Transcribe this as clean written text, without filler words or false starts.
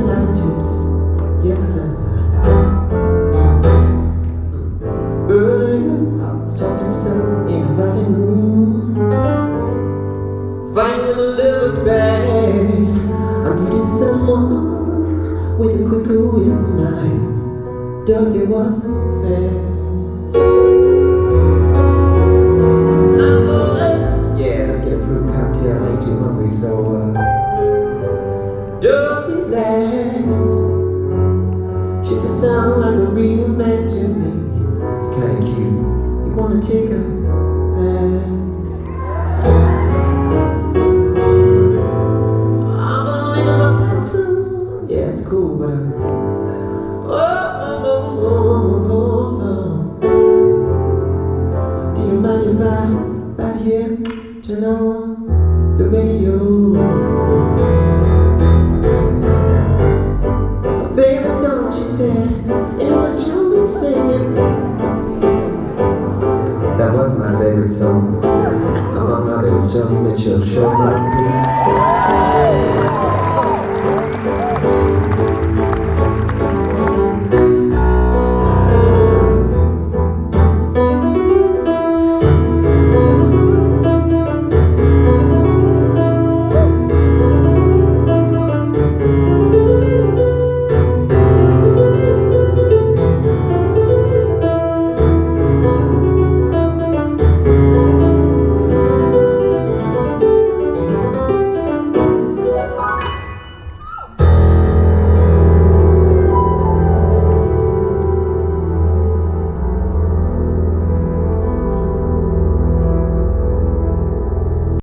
lot of tips, yes sir. Earlier I was talking stuff in a valley room, finding a little space. I needed someone with a quicker with the mind. Dog, it wasn't fast. Yeah, let me get a fruit cocktail, I ain't too hungry, so Dorothy laughed. She said, sound like a real man to me. You're kinda cute, you wanna take a bath? I'm gonna leave my pencil. Yeah, it's cool, but do you mind if I right here turn on the radio? My favorite song, she said, it was Johnny singing. That was my favorite song. Come on now, there was Joni Mitchell, show up.